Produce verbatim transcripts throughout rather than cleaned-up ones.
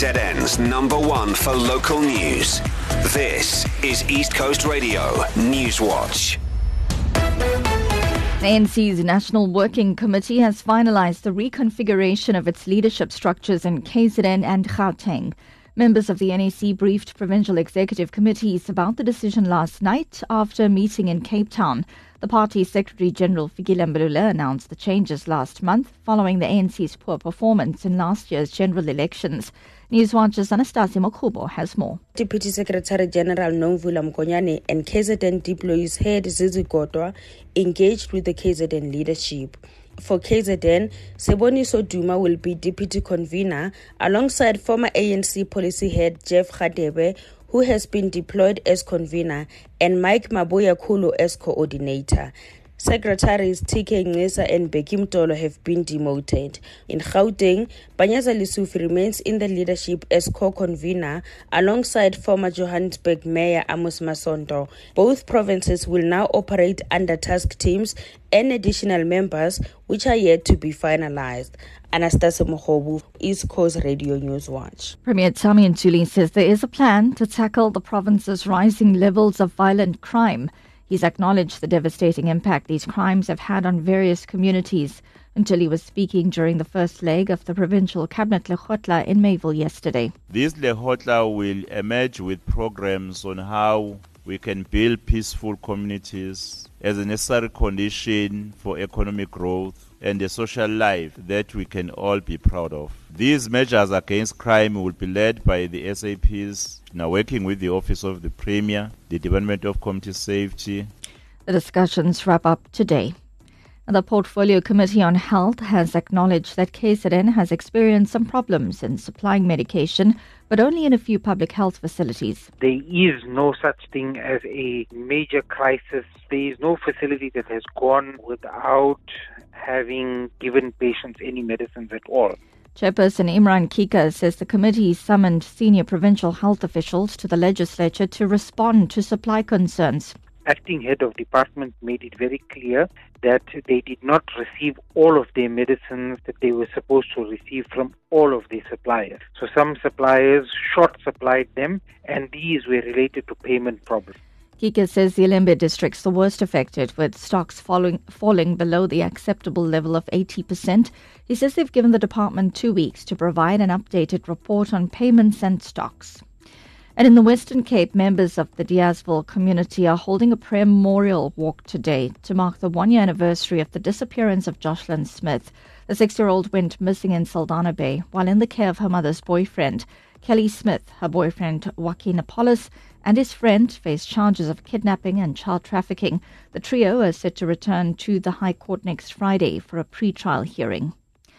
Z N's number one for local news. This is East Coast Radio News Watch. The A N C's National Working Committee has finalised the reconfiguration of its leadership structures in K Z N and Gauteng. Members of the N A C briefed provincial executive committees about the decision last night after a meeting in Cape Town. The party's Secretary-General Fikile Mbalula announced the changes last month following the A N C's poor performance in last year's general elections. Newswatch's Anastasia Mokhubo has more. Deputy Secretary General Nomvula Mkonyane and K Z N Deploy's head Zizi Kodwa engaged with the K Z N leadership. For K Z N, Seboniso Duma will be deputy convener alongside former A N C policy head Jeff Radebe, who has been deployed as convener, and Mike Maboya Kulu as coordinator. Secretaries T K Ngesa and Beki Mtolo have been demoted. In Gauteng, Panyaza Lesufi remains in the leadership as co-convener alongside former Johannesburg Mayor Amos Masonto. Both provinces will now operate under task teams and additional members, which are yet to be finalized. Anastasia Mokhobu, East Coast Radio News Watch. Premier Tami Ntuli says there is a plan to tackle the province's rising levels of violent crime. He's acknowledged the devastating impact these crimes have had on various communities. Ntuli was speaking during the first leg of the provincial cabinet Lekgotla in Mayville yesterday. This Lekgotla will emerge with programs on how we can build peaceful communities as a necessary condition for economic growth and a social life that we can all be proud of. These measures against crime will be led by the S A Ps, now working with the Office of the Premier, the Department of Community Safety. The discussions wrap up today. The Portfolio Committee on Health has acknowledged that K Z N has experienced some problems in supplying medication, but only in a few public health facilities. There is no such thing as a major crisis. There is no facility that has gone without having given patients any medicines at all. Chairperson Imran Kika says the committee summoned senior provincial health officials to the legislature to respond to supply concerns. Acting head of department made it very clear that they did not receive all of their medicines that they were supposed to receive from all of their suppliers. So some suppliers short supplied them, and these were related to payment problems. Kika says the Ilembe district's the worst affected, with stocks following, falling below the acceptable level of eighty percent. He says they've given the department two weeks to provide an updated report on payments and stocks. And in the Western Cape, members of the Diazville community are holding a prayer memorial walk today to mark the one-year anniversary of the disappearance of Jocelyn Smith. The six-year-old went missing in Saldanha Bay while in the care of her mother's boyfriend. Kelly Smith, her boyfriend Joaquin Apollos, and his friend face charges of kidnapping and child trafficking. The trio are set to return to the High Court next Friday for a pre-trial hearing.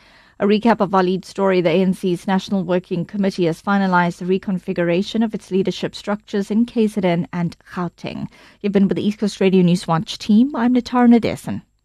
A recap of our lead story: the A N C's National Working Committee has finalised the reconfiguration of its leadership structures in K Z N and Gauteng. You've been with the East Coast Radio News Watch team. I'm Natara Nadesan.